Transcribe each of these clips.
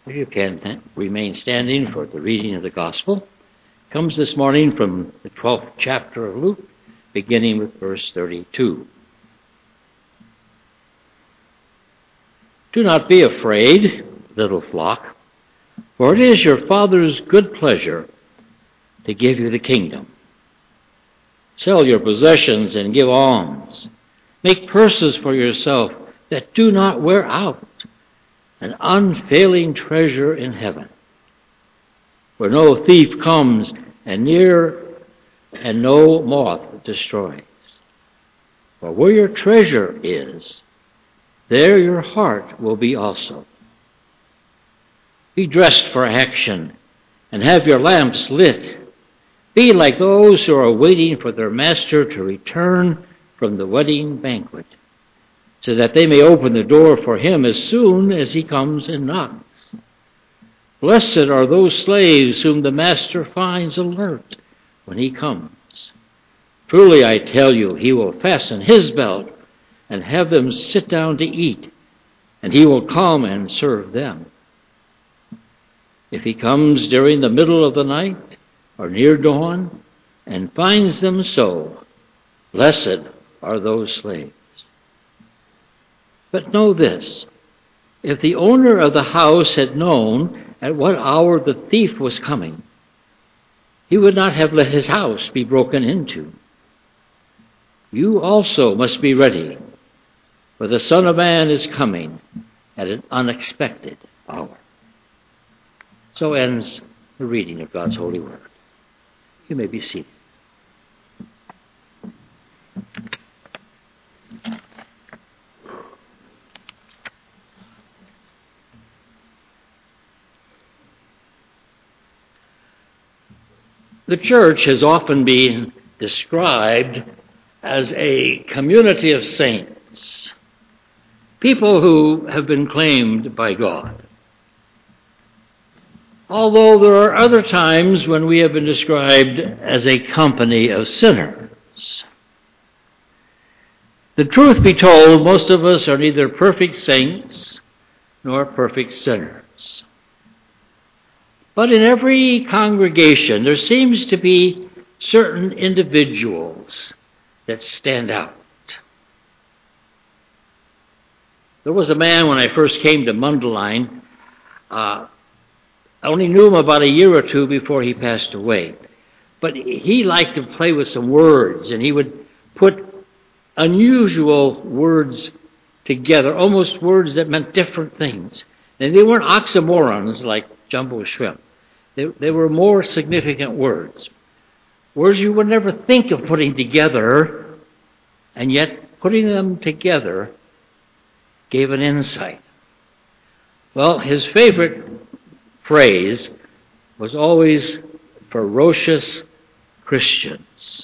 If you can remain standing for the reading of the Gospel, comes this morning from the 12th chapter of Luke, beginning with verse 32. Do not be afraid, little flock, for it is your Father's good pleasure to give you the kingdom. Sell your possessions and give alms. Make purses for yourself that do not wear out, an unfailing treasure in heaven, where no thief comes and no moth destroys. For where your treasure is, there your heart will be also. Be dressed for action and have your lamps lit. Be like those who are waiting for their master to return from the wedding banquet, so that they may open the door for him as soon as he comes and knocks. Blessed are those slaves whom the master finds alert when he comes. Truly I tell you, he will fasten his belt and have them sit down to eat, and he will come and serve them. If he comes during the middle of the night or near dawn and finds them so, blessed are those slaves. But know this, if the owner of the house had known at what hour the thief was coming, he would not have let his house be broken into. You also must be ready, for the Son of Man is coming at an unexpected hour. So ends the reading of God's holy word. You may be seated. The church has often been described as a community of saints, people who have been claimed by God. Although there are other times when we have been described as a company of sinners. The truth be told, most of us are neither perfect saints nor perfect sinners. But in every congregation, there seems to be certain individuals that stand out. There was a man when I first came to Mundelein. I only knew him about a year or two before he passed away. But he liked to play with some words, and he would put unusual words together, almost words that meant different things. And they weren't oxymorons like jumbo shrimp. They were more significant words. Words you would never think of putting together, and yet putting them together gave an insight. Well, his favorite phrase was always ferocious Christians.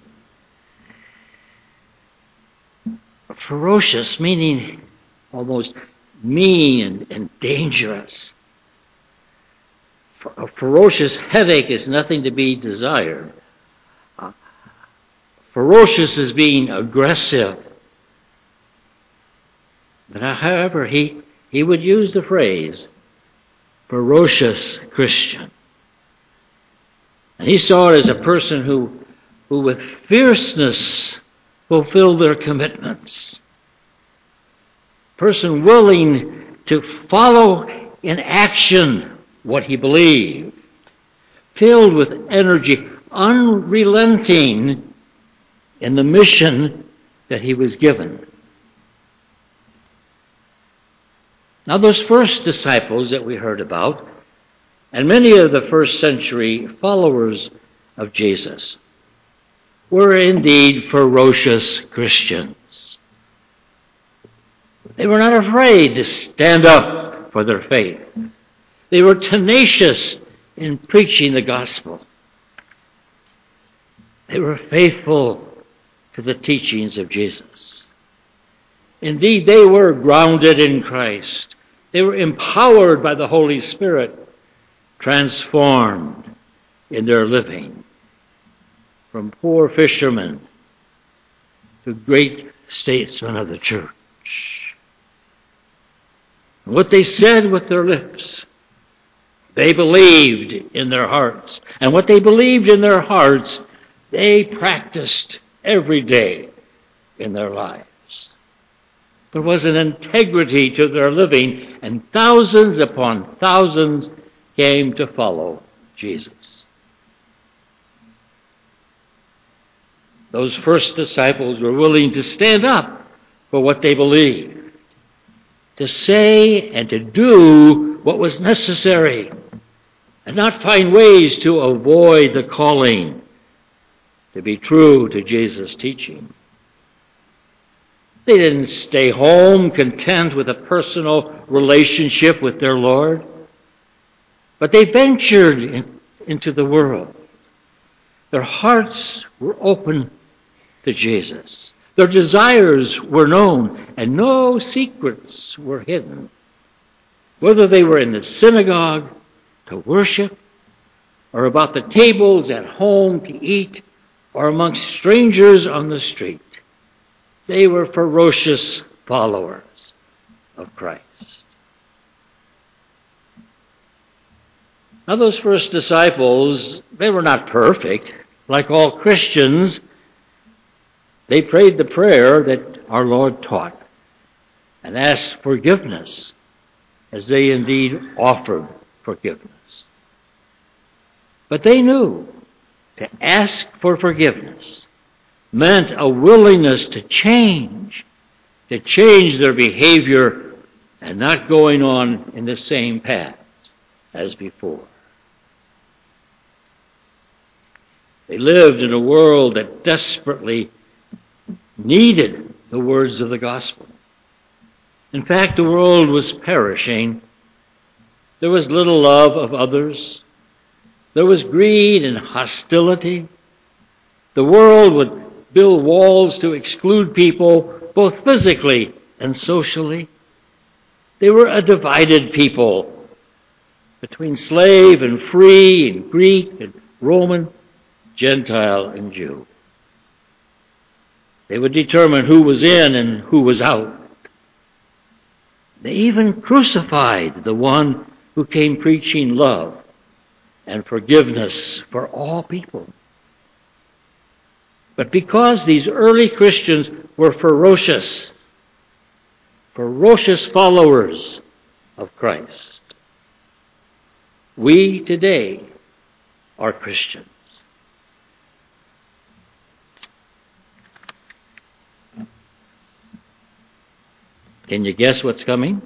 Ferocious meaning almost mean and dangerous. A ferocious headache is nothing to be desired. Ferocious is being aggressive. But however, he would use the phrase, ferocious Christian. And he saw it as a person who with fierceness fulfilled their commitments. Person willing to follow in action what he believed. Filled with energy, unrelenting in the mission that he was given. Now those first disciples that we heard about, and many of the first century followers of Jesus, were indeed ferocious Christians. They were not afraid to stand up for their faith. They were tenacious in preaching the gospel. They were faithful to the teachings of Jesus. Indeed, they were grounded in Christ. They were empowered by the Holy Spirit, transformed in their living, from poor fishermen to great statesmen of the church. What they said with their lips They believed in their hearts. And what they believed in their hearts, they practiced every day in their lives. There was an integrity to their living, and thousands upon thousands came to follow Jesus. Those first disciples were willing to stand up for what they believed, to say and to do what was necessary, and not find ways to avoid the calling to be true to Jesus' teaching. They didn't stay home content with a personal relationship with their Lord, but they ventured into the world. Their hearts were open to Jesus. Their desires were known, and no secrets were hidden. Whether they were in the synagogue to worship, or about the tables at home to eat, or amongst strangers on the street, they were ferocious followers of Christ. Now, those first disciples, they were not perfect. Like all Christians, they prayed the prayer that our Lord taught and asked forgiveness, as they indeed offered forgiveness. But they knew to ask for forgiveness meant a willingness to change their behavior and not going on in the same path as before. They lived in a world that desperately needed the words of the gospel. In fact, the world was perishing. There was little love of others. There was greed and hostility. The world would build walls to exclude people, both physically and socially. They were a divided people between slave and free, and Greek and Roman, Gentile and Jew. They would determine who was in and who was out. They even crucified the one who came preaching love and forgiveness for all people. But because these early Christians were ferocious followers of Christ, we today are Christians. Can you guess what's coming?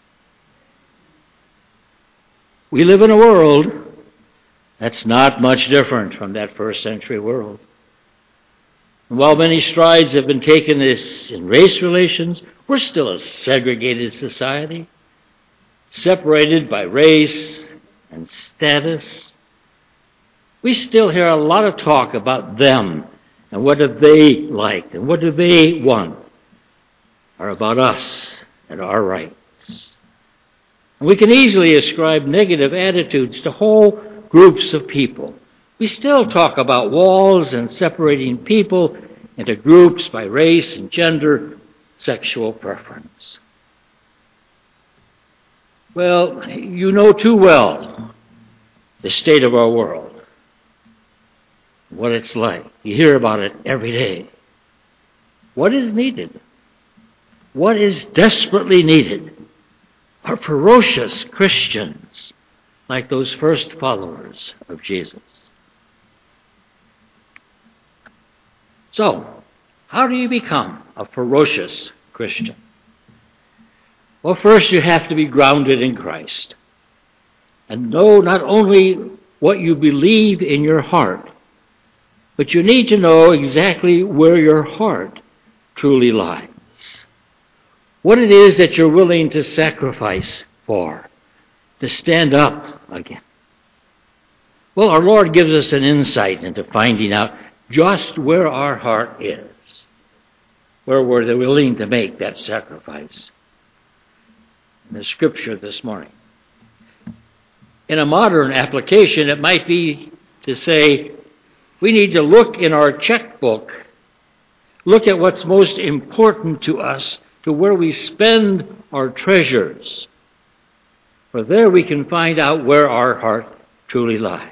We live in a world that's not much different from that first century world. And while many strides have been taken in race relations, we're still a segregated society, separated by race and status. We still hear a lot of talk about them and what do they like and what do they want, or about us and our rights. And we can easily ascribe negative attitudes to whole groups of people. We still talk about walls and separating people into groups by race and gender, sexual preference. Well, you know too well the state of our world, what it's like. You hear about it every day. What is needed? What is desperately needed are ferocious Christians like those first followers of Jesus. So, how do you become a ferocious Christian? Well, first you have to be grounded in Christ and know not only what you believe in your heart, but you need to know exactly where your heart truly lies. What it is that you're willing to sacrifice for, to stand up again. Well, our Lord gives us an insight into finding out just where our heart is, where we're willing to make that sacrifice. In the scripture this morning. In a modern application, it might be to say, we need to look in our checkbook, look at what's most important to us, to where we spend our treasures, For there we can find out where our heart truly lies.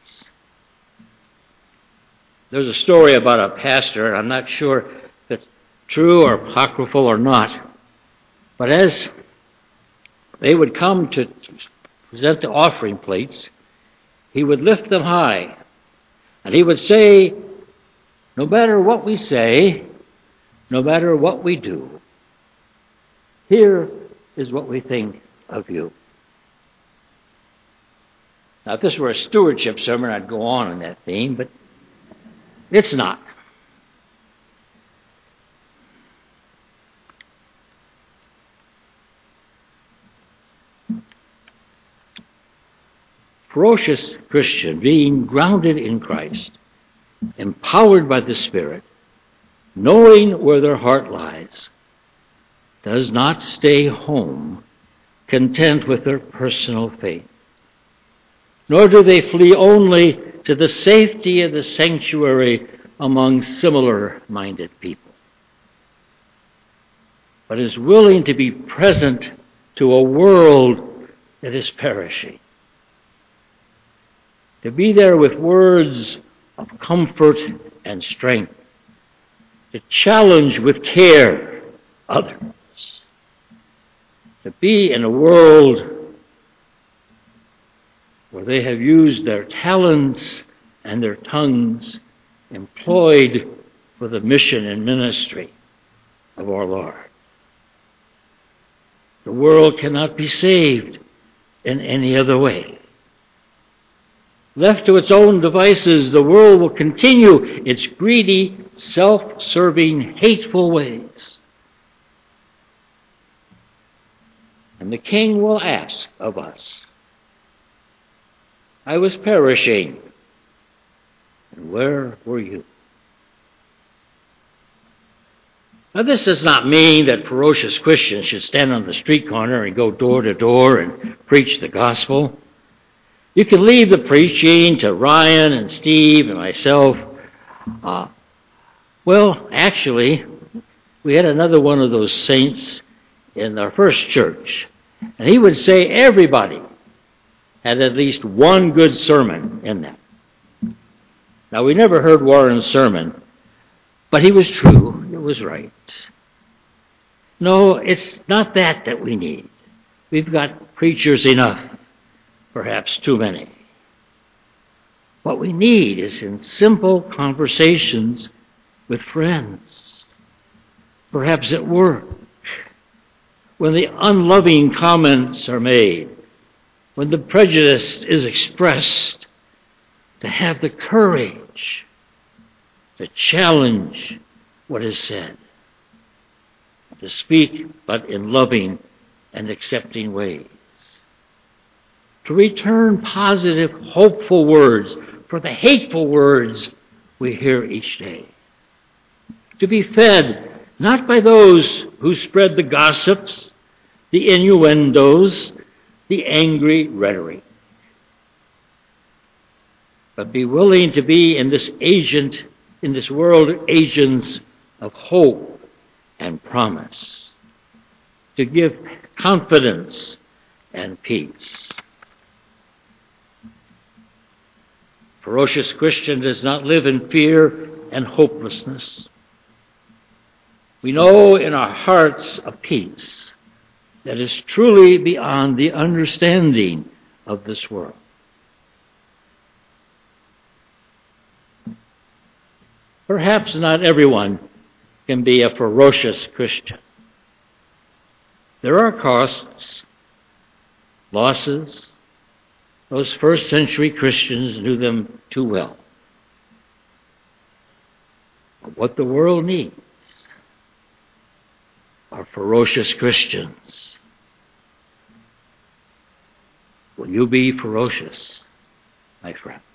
There's a story about a pastor, and I'm not sure if it's true or apocryphal or not, but as they would come to present the offering plates, he would lift them high, and he would say, no matter what we say, no matter what we do, here is what we think of you. Now, if this were a stewardship sermon, I'd go on that theme, but it's not. Ferocious Christian, being grounded in Christ, empowered by the Spirit, knowing where their heart lies, does not stay home content with their personal faith, nor do they flee only to the safety of the sanctuary among similar-minded people, but is willing to be present to a world that is perishing, to be there with words of comfort and strength, to challenge with care others, to be in a world where they have used their talents and their tongues employed for the mission and ministry of our Lord. The world cannot be saved in any other way. Left to its own devices, the world will continue its greedy, self-serving, hateful ways. And the King will ask of us, I was perishing, and where were you? Now, this does not mean that ferocious Christians should stand on the street corner and go door to door and preach the gospel. You can leave the preaching to Ryan and Steve and myself. Well, actually, we had another one of those saints in our first church, and he would say everybody had at least one good sermon in them. Now, we never heard Warren's sermon, but he was true. It was right. No, it's not that we need. We've got preachers enough, perhaps too many. What we need is in simple conversations with friends, perhaps at work, when the unloving comments are made, when the prejudice is expressed, to have the courage to challenge what is said, to speak but in loving and accepting ways, to return positive, hopeful words for the hateful words we hear each day, to be fed not by those who spread the gossips, the innuendos, the angry rhetoric, but be willing to be in this world agents of hope and promise, to give confidence and peace. Ferocious Christian does not live in fear and hopelessness. We know in our hearts a peace that is truly beyond the understanding of this world. Perhaps not everyone can be a ferocious Christian. There are costs, losses. Those first century Christians knew them too well. But what the world needs are ferocious Christians. Will you be ferocious, my friend?